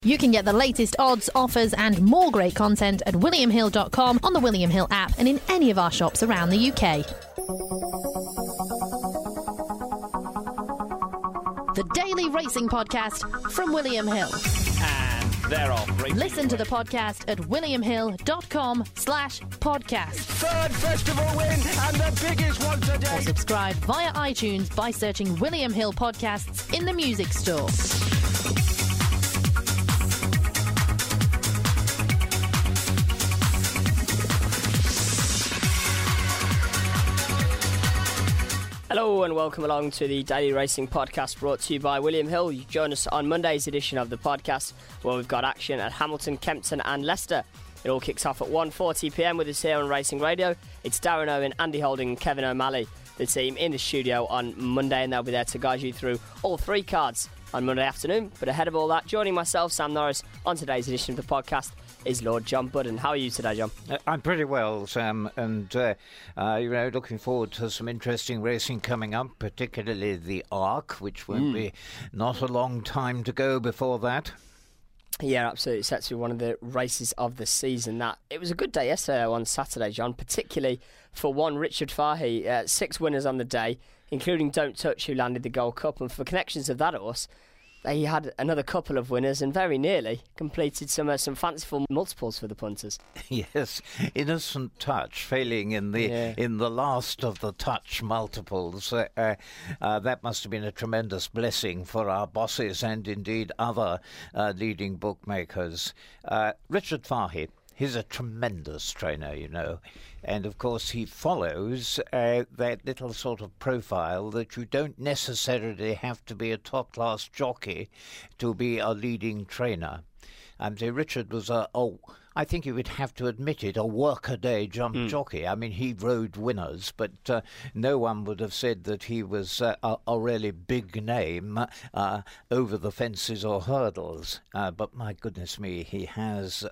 You can get the latest odds, offers and more great content at williamhill.com, on the William Hill app and in any of our shops around the UK. The Daily Racing Podcast from William Hill. And they're off. Listen to the podcast at williamhill.com/podcast. Third festival win and the biggest one today. Or subscribe via iTunes by searching William Hill Podcasts in the music store. Hello and welcome along to the Daily Racing Podcast brought to you by William Hill. You join us on Monday's edition of the podcast where we've got action at Hamilton, Kempton and Leicester. It all kicks off at 1:40pm with us here on Racing Radio. It's Darren Owen, Andy Holding and Kevin O'Malley, the team in the studio on Monday, and they'll be there to guide you through all three cards on Monday afternoon. But ahead of all that, joining myself, Sam Norris, on today's edition of the podcast is Lord John Budden. How are you today, John? I'm pretty well, Sam, and looking forward to some interesting racing coming up, particularly the Arc, which won't be not a long time to go before that. Yeah, absolutely. It's set to be one of the races of the season. It was a good day yesterday on Saturday, John, particularly for one Richard Fahey. 6 winners on the day, including Don't Touch, who landed the Gold Cup. And for connections of that horse, he had another couple of winners and very nearly completed some fanciful multiples for the punters. Yes, Innocent Touch failing in the last of the touch multiples. That must have been a tremendous blessing for our bosses and indeed other leading bookmakers. Richard Fahey. He's a tremendous trainer, you know, and of course he follows that little sort of profile that you don't necessarily have to be a top-class jockey to be a leading trainer. And Richard was I think you would have to admit it, a workaday jump jockey. I mean, he rode winners, but no one would have said that he was a really big name over the fences or hurdles. But my goodness me, he has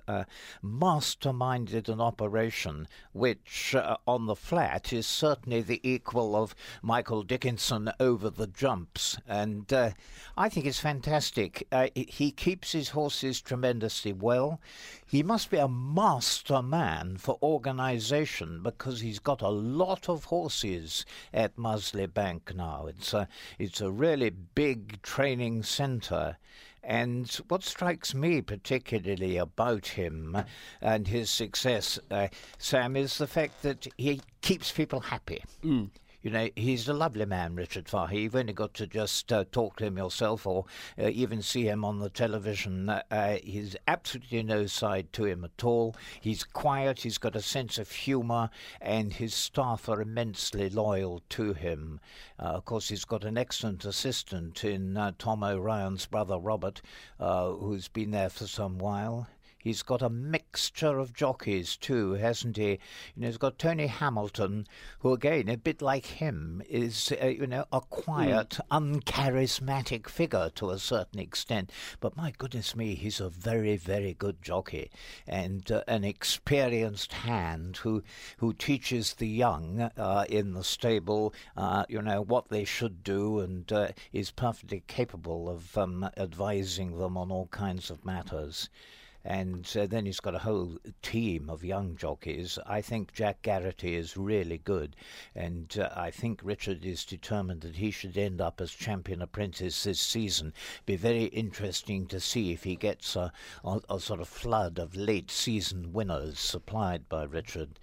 masterminded an operation which, on the flat, is certainly the equal of Michael Dickinson over the jumps. And I think it's fantastic. He keeps his horses tremendously well. He must be a master man for organisation because he's got a lot of horses at Musley Bank now. It's a really big training centre. And what strikes me particularly about him and his success, Sam, is the fact that he keeps people happy. You know, he's a lovely man, Richard Fahey. You've only got to just talk to him yourself or even see him on the television. He's absolutely no side to him at all. He's quiet, he's got a sense of humour, and his staff are immensely loyal to him. Of course, he's got an excellent assistant in Tom O'Ryan's brother Robert, who's been there for some while. He's got a mixture of jockeys too, hasn't he? You know, he's got Tony Hamilton, who again, a bit like him, is a quiet, uncharismatic figure to a certain extent. But my goodness me, he's a very, very good jockey and an experienced hand who teaches the young in the stable, what they should do, and is perfectly capable of advising them on all kinds of matters. And then he's got a whole team of young jockeys. I think Jack Garrity is really good, and I think Richard is determined that he should end up as champion apprentice this season. Be very interesting to see if he gets a sort of flood of late season winners supplied by Richard.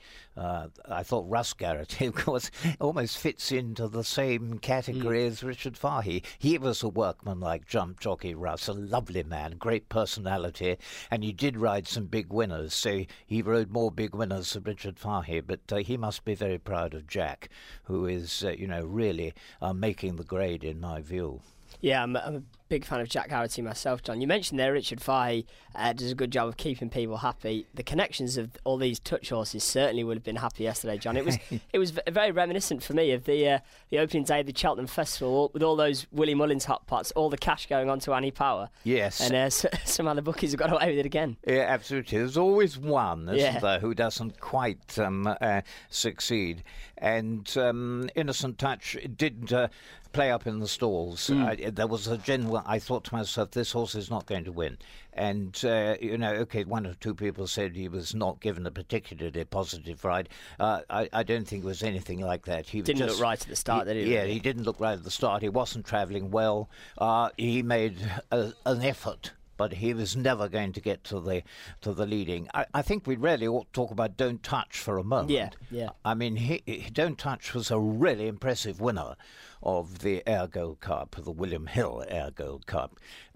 I thought Russ Garrity, of course, almost fits into the same category as Richard Fahey. He was a workman-like jump jockey, Russ, a lovely man, great personality, and he did ride some big winners, so he rode more big winners than Richard Fahey, but he must be very proud of Jack, who is, really making the grade in my view. Yeah, I'm a big fan of Jack Garrity myself, John. You mentioned there Richard Fahey does a good job of keeping people happy. The connections of all these touch horses certainly would have been happy yesterday, John. It was very reminiscent for me of the opening day of the Cheltenham Festival with all those Willie Mullins hot pots, all the cash going on to Annie Power. Yes. And somehow the bookies have got away with it again. Yeah, absolutely. There's always one, isn't there, who doesn't quite succeed. And Innocent Touch did play up in the stalls. There was a general. I thought to myself, this horse is not going to win. And, one or two people said he was not given a particularly positive ride. I don't think it was anything like that. He didn't look right at the start, did he? Yeah, he didn't look right at the start. He wasn't travelling well. He made an effort, but he was never going to get to the leading. I think we really ought to talk about Don't Touch for a moment. Yeah. I mean, Don't Touch was a really impressive winner of the Ayr Gold Cup, the William Hill Ayr Gold Cup.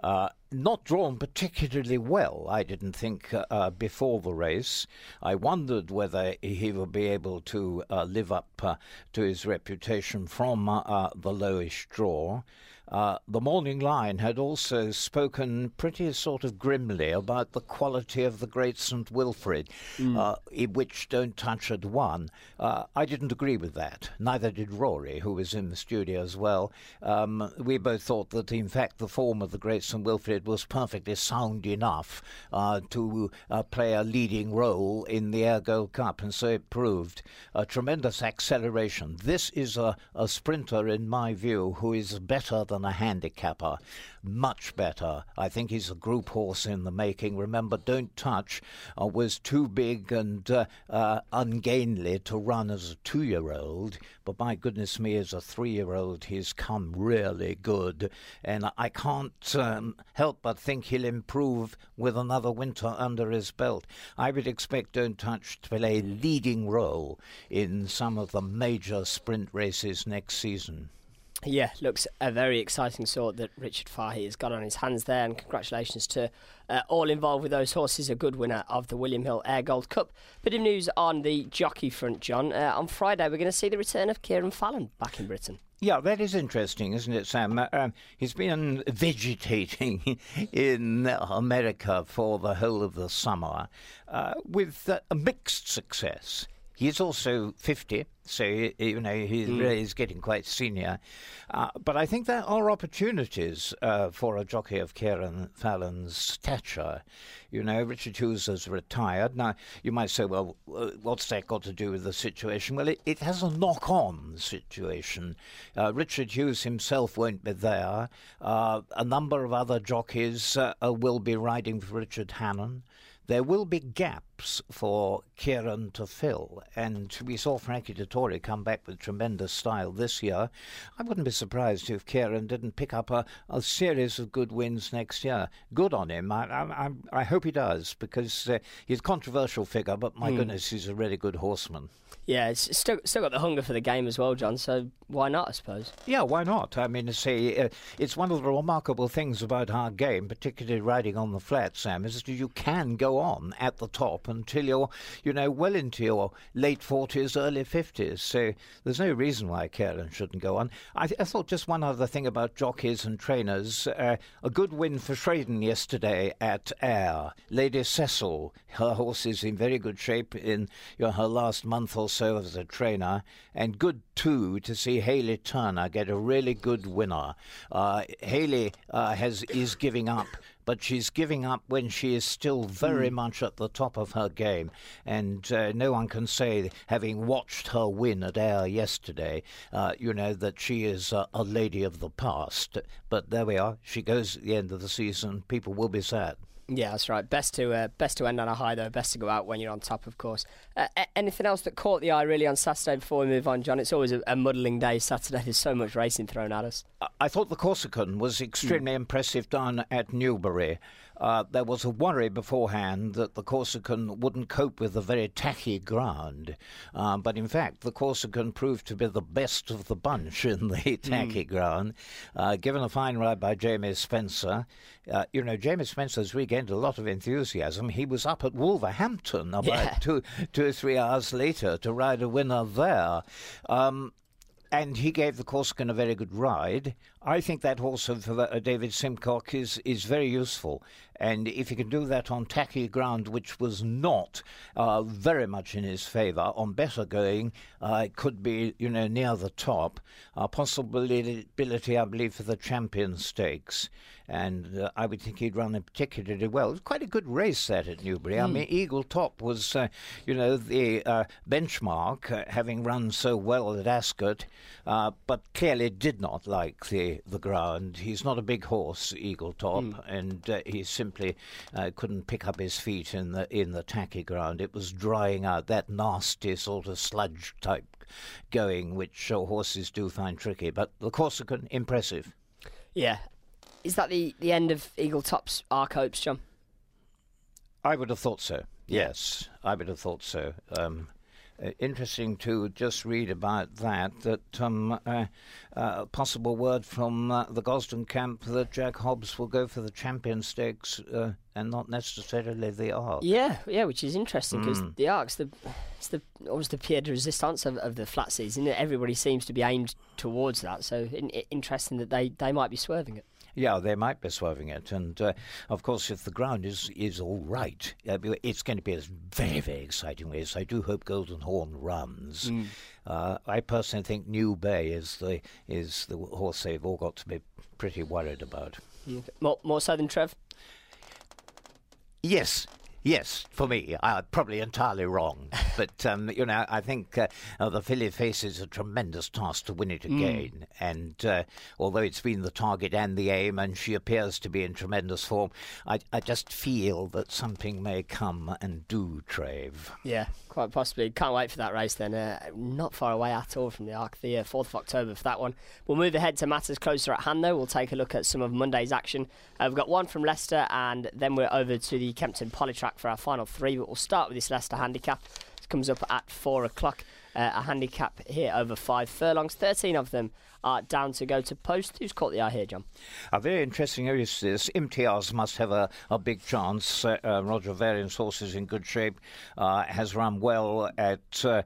Not drawn particularly well, I didn't think, before the race. I wondered whether he would be able to live up to his reputation from the lowish draw. The Morning Line had also spoken pretty sort of grimly about the quality of the Great St Wilfrid, in which Don't Touch had won. I didn't agree with that. Neither did Rory, who was in the studio as well. We both thought that, in fact, the form of the Great St Wilfrid was perfectly sound enough to play a leading role in the Ayr Gold Cup, and so it proved. A tremendous acceleration. This is a sprinter, in my view, who is better than a handicapper, much better. I think he's a group horse in the making. Remember, Don't Touch was too big and ungainly to run as a 2-year-old, but my goodness me, as a 3-year-old, he's come really good, and I can't help but think he'll improve with another winter under his belt. I would expect Don't Touch to play a leading role in some of the major sprint races next season. Yeah, looks a very exciting sort that Richard Fahey has got on his hands there, and congratulations to all involved with those horses. A good winner of the William Hill Ayr Gold Cup. Bit of news on the jockey front, John. On Friday we're going to see the return of Kieran Fallon back in Britain. Yeah, that is interesting, isn't it, Sam? He's been vegetating in America for the whole of the summer with a mixed success. He's also 50, so he really is getting quite senior. But I think there are opportunities for a jockey of Kieran Fallon's stature. Richard Hughes has retired. Now, you might say, well, what's that got to do with the situation? Well, it has a knock-on situation. Richard Hughes himself won't be there. A number of other jockeys will be riding for Richard Hannon. There will be gaps for Kieran to fill, and we saw Frankie Dettori come back with tremendous style this year. I wouldn't be surprised if Kieran didn't pick up a series of good wins next year. Good on him. I hope he does, because he's a controversial figure, but my goodness, he's a really good horseman. Yeah, it's still got the hunger for the game as well, John, so why not, I suppose? Yeah, why not? I mean, it's one of the remarkable things about our game, particularly riding on the flat, Sam, is that you can go on at the top until you're, well into your late 40s, early 50s. So there's no reason why Kieran shouldn't go on. I thought just one other thing about jockeys and trainers. A good win for Shraden yesterday at Ayr. Lady Cecil, her horse is in very good shape in her last month or so as a trainer, and good too to see Hayley Turner get a really good winner. Hayley is giving up, but she's giving up when she is still very much at the top of her game. And no one can say, having watched her win at Ayr yesterday, that she is a lady of the past. But there we are. She goes at the end of the season. People will be sad. Yeah, that's right. Best to end on a high, though. Best to go out when you're on top, of course. Anything else that caught the eye, really, on Saturday before we move on, John? It's always a muddling day, Saturday. There's so much racing thrown at us. I thought the Corsican was extremely impressive down at Newbury. There was a worry beforehand that the Corsican wouldn't cope with the very tacky ground. But in fact, the Corsican proved to be the best of the bunch in the tacky ground. Given a fine ride by Jamie Spencer. Jamie Spencer's regained a lot of enthusiasm. He was up at Wolverhampton about 2 or 3 hours later to ride a winner there. And he gave the Corsican a very good ride. I think that horse of David Simcock is very useful. And if he can do that on tacky ground, which was not very much in his favour, on better going, it could be, near the top. Possibility, I believe, for the Champion Stakes. and I would think he'd run it particularly well. It was quite a good race that at Newbury. I mean, Eagle Top was, the benchmark, having run so well at Ascot, but clearly did not like the ground. He's not a big horse, Eagle Top, and he simply couldn't pick up his feet in the tacky ground. It was drying out, that nasty sort of sludge type going, which horses do find tricky. But the Corsican, impressive. Yeah. Is that the end of Eagle Top's arc hopes, John? I would have thought so. Yes, I would have thought so. Interesting to just read about that possible word from the Gosden camp that Jack Hobbs will go for the Champion Stakes and not necessarily the Arc. Yeah, which is interesting because the Arc's almost the pied de resistance of the flat season. Everybody seems to be aimed towards that, so interesting that they might be swerving it. Yeah, they might be swerving it. And, of course, if the ground is all right, it's going to be a very, very exciting race. I do hope Golden Horn runs. I personally think New Bay is the horse they've all got to be pretty worried about. More so than Trev? Yes, for me. Probably entirely wrong. But, I think the filly faces a tremendous task to win it again. And although it's been the target and the aim, and she appears to be in tremendous form, I just feel that something may come and do Trave. Yeah, quite possibly. Can't wait for that race then. Not far away at all from the Arc, the 4th of October for that one. We'll move ahead to matters closer at hand, though. We'll take a look at some of Monday's action. We've got one from Leicester, and then we're over to the Kempton Polytrack for our final three, but we'll start with this Leicester handicap. It comes up at 4 o'clock. A handicap here over 5 furlongs. 13 of them are down to go to post. Who's caught the eye here, John? A very interesting race this. Imtiaz must have a big chance. Roger Varian's horse is in good shape. Has run well at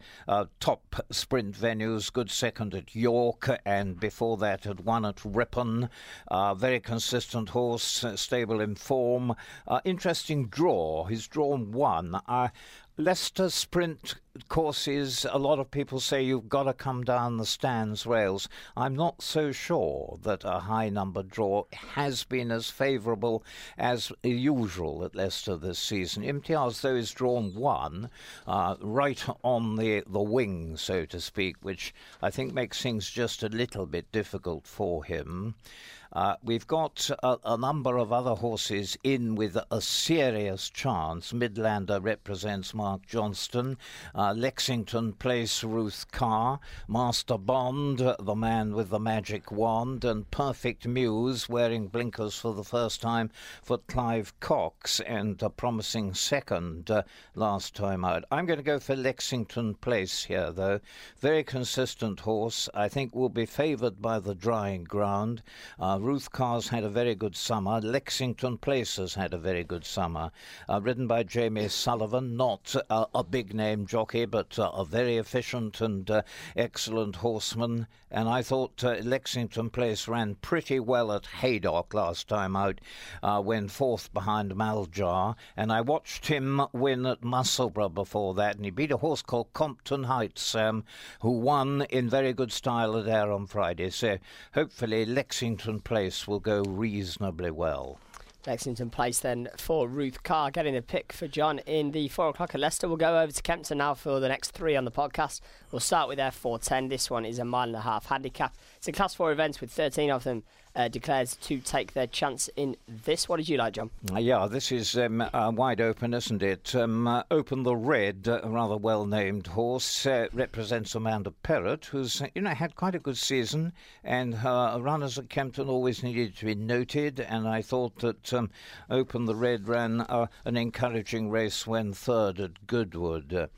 top sprint venues. Good second at York, and before that had won at Ripon. Very consistent horse, stable in form. Interesting draw. He's drawn 1. Leicester sprint courses, a lot of people say you've got to come down the stands rails. I'm not so sure that a high number draw has been as favourable as usual at Leicester this season. Imtiaz, though, is drawn 1, right on the wing, so to speak, which I think makes things just a little bit difficult for him. We've got a number of other horses in with a serious chance. Midlander represents Mark Johnston. Lexington Place, Ruth Carr. Master Bond, the man with the magic wand. And Perfect Muse, wearing blinkers for the first time, for Clive Cox, and a promising second last time out. I'm going to go for Lexington Place here, though. Very consistent horse. I think will be favoured by the drying ground. Ruth Carr's had a very good summer. Lexington Place has had a very good summer. Ridden by Jamie Sullivan, not a big-name jockey, but a very efficient and excellent horseman. And I thought Lexington Place ran pretty well at Haydock last time out, when 4th behind Maljar. And I watched him win at Musselburgh before that, and he beat a horse called Compton Heights, who won in very good style at Ayr on Friday. So hopefully Lexington Place will go reasonably well. Lexington Place then for Ruth Carr, getting a pick for John in the 4 o'clock at Leicester. We'll go over to Kempton now for the next 3 on the podcast. We'll start with their 4:10. This one is a 1.5 mile handicap. It's a Class 4 event with 13 of them declared to take their chance in this. What did you like, John? Yeah, this is wide open, isn't it? Open the Red, a rather well-named horse, represents Amanda Perrott, who's had quite a good season, and her runners at Kempton always needed to be noted, and I thought that Open the Red ran an encouraging race when 3rd at Goodwood.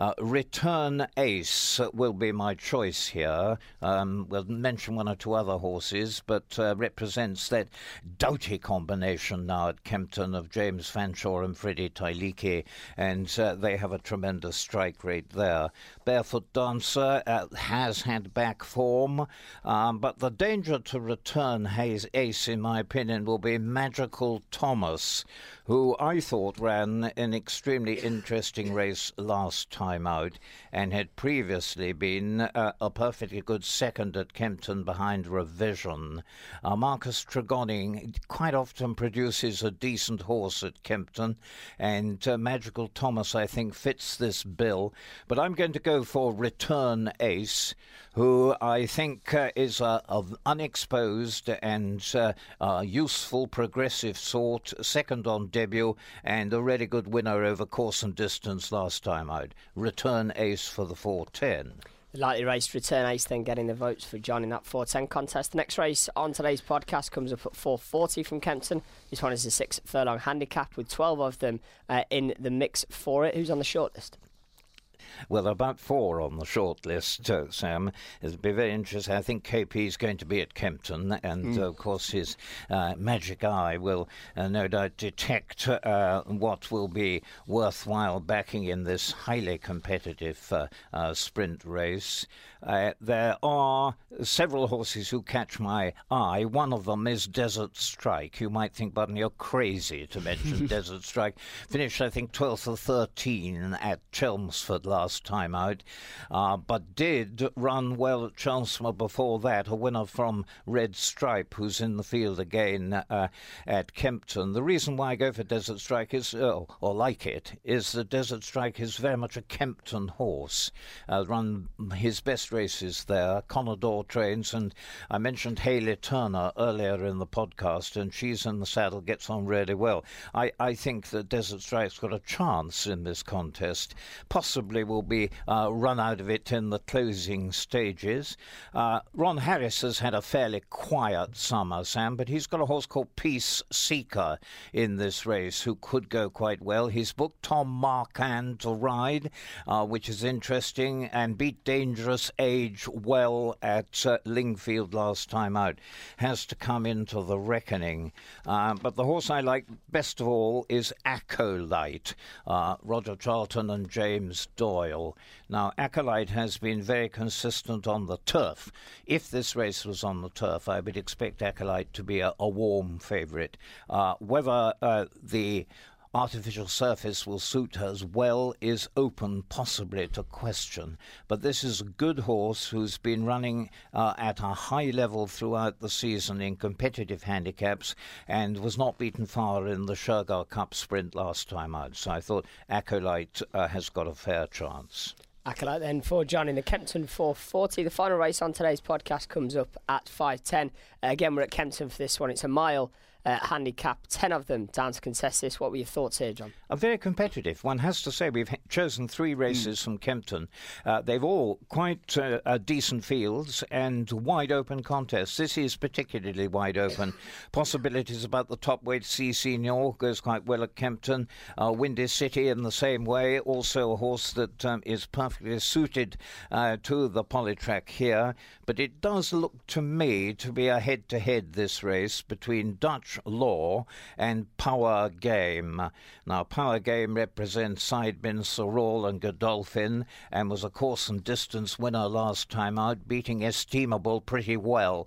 Return Ace will be my choice here. We'll mention 1 or 2 other horses, but represents that Doughty combination now at Kempton of James Fanshawe and Freddie Tailiki, and they have a tremendous strike rate there. Barefoot Dancer has had back form, but the danger to Return Ace, in my opinion, will be Magical Thomas, who I thought ran an extremely interesting race last time out and had previously been a perfectly good second at Kempton behind Revision. Marcus Tregonning quite often produces a decent horse at Kempton, and Magical Thomas, I think, fits this bill. But I'm going to go for Return Ace, who I think is of unexposed and useful, progressive sort, second on debut, and a really good winner over course and distance last time out. Return Ace for the 4:10. The lightly raced Return Ace then getting the votes for John in that 4:10 contest. The next race on today's podcast comes up at 4:40 from Kempton. This one is a 6 furlong handicap with 12 of them in the mix for it. Who's on the shortlist? Well, about 4 on the short list, Sam. It'll be very interesting. I think KP is going to be at Kempton, and of course his magic eye will no doubt detect what will be worthwhile backing in this highly competitive sprint race. There are several horses who catch my eye. One of them is Desert Strike. You might think, Button, you're crazy to mention Desert Strike. Finished, I think, 12th or 13 at Chelmsford last time out, but did run well at Chelmsford before that. A winner from Red Stripe, who's in the field again at Kempton. The reason why I go for Desert Strike is, or like it, is that Desert Strike is very much a Kempton horse. Run his best races there, Conador trains, and I mentioned Hayley Turner earlier in the podcast, and she's in the saddle, gets on really well. I think that Desert Strike's got a chance in this contest, possibly will be run out of it in the closing stages. Ron Harris has had a fairly quiet summer, Sam, but he's got a horse called Peace Seeker in this race who could go quite well. He's booked Tom Marquand to ride, which is interesting, and beat Dangerous Age well at Lingfield last time out. Has to come into the reckoning. But the horse I like best of all is Acolyte, Roger Charlton and James Doyle. Now, Acolyte has been very consistent on the turf. If this race was on the turf, I would expect Acolyte to be a warm favourite. Whether the artificial surface will suit her as well is open possibly to question. But this is a good horse who's been running at a high level throughout the season in competitive handicaps and was not beaten far in the Shergar Cup sprint last time out. So I thought Acolyte has got a fair chance. Acolyte then for John in the Kempton 4:40. The final race on today's podcast comes up at 5:10. Again, we're at Kempton for this one. It's a mile handicap, 10 of them down to contest this. What were your thoughts here, John? Very competitive. One has to say we've chosen 3 races from Kempton. They've all quite decent fields and wide open contests. This is particularly wide open. Possibilities about the top weight. C Senior goes quite well at Kempton. Windy City in the same way. Also a horse that is perfectly suited to the Polytrack here. But it does look to me to be a head-to-head, this race, between Dutch Law and Power Game. Now, Power Game represents Sidemen, Sorol and Godolphin, and was a course and distance winner last time out, beating Estimable pretty well.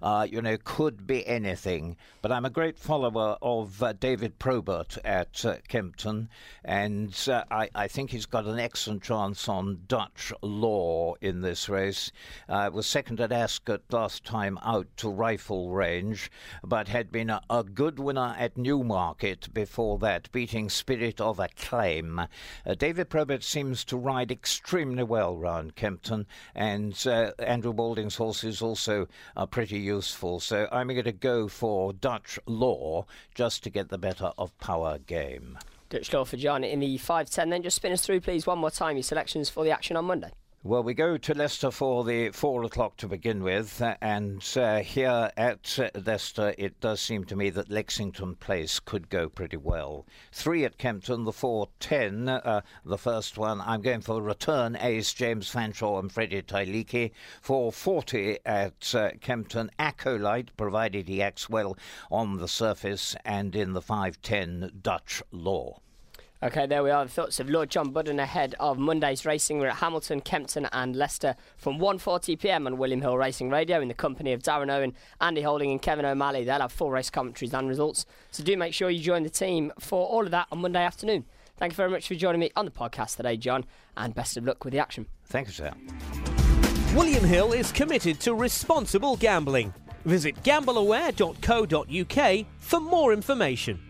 Could be anything. But I'm a great follower of David Probert at Kempton, and I think he's got an excellent chance on Dutch Law in this race. Was second at Ascot last time out to rifle range, but had been a good winner at Newmarket before that, beating Spirit of Acclaim. David Probert seems to ride extremely well round Kempton, and Andrew Balding's horse is also pretty useful. So I'm going to go for Dutch Law just to get the better of Power Game. Dutch Law for John in the 5:10. Then just spin us through, please, one more time, your selections for the action on Monday. Well, we go to Leicester for the 4 o'clock to begin with, and here at Leicester it does seem to me that Lexington Place could go pretty well. 3 at Kempton, the 4:10, the first one. I'm going for Return Ace, James Fanshawe and Freddie Tailiki. 4:40 at Kempton, Acolyte, provided he acts well on the surface, and in the 5:10, Dutch Law. Okay, there we are, the thoughts of Lord John Budden ahead of Monday's racing. We're at Hamilton, Kempton and Leicester from 1:40pm on William Hill Racing Radio in the company of Darren Owen, Andy Holding and Kevin O'Malley. They'll have full race commentaries and results, so do make sure you join the team for all of that on Monday afternoon. Thank you very much for joining me on the podcast today, John, and best of luck with the action. Thank you, sir. William Hill is committed to responsible gambling. Visit gambleaware.co.uk for more information.